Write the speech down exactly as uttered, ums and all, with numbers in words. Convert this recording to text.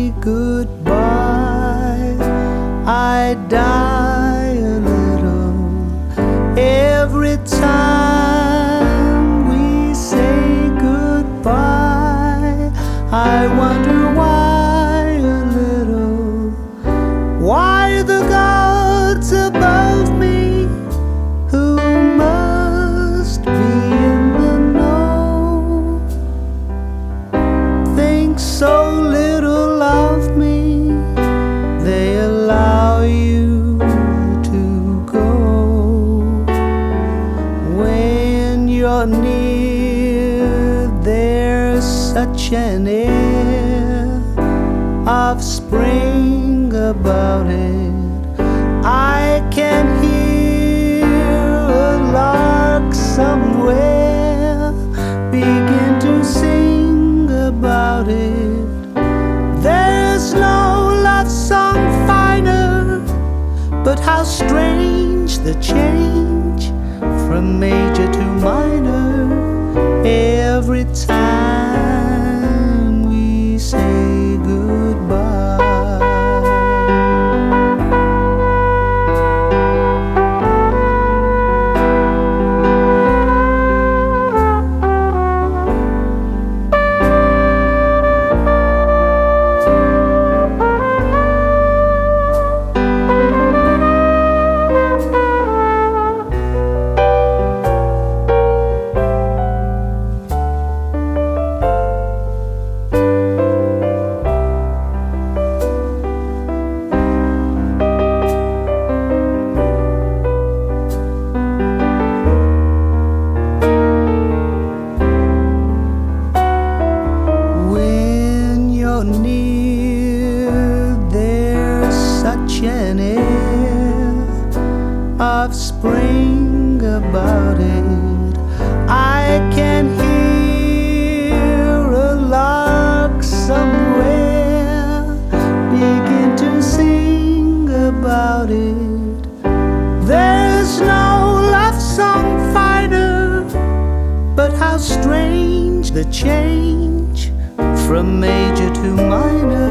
say goodbye, I die a little every time we say goodbye. I wonder why a little, why the gods above me, who must be in the know, think so little of me, they allow you to go. When you're near, there's such an air of spring about it. I can hear a lark somewhere begin to sing about it. There's no love song finer, but how strange the change from major to minor every time we say goodbye. Near, there's such an air of spring about it. I can hear a lark somewhere begin to sing about it. There's no love song finer, but how strange the change from major to minor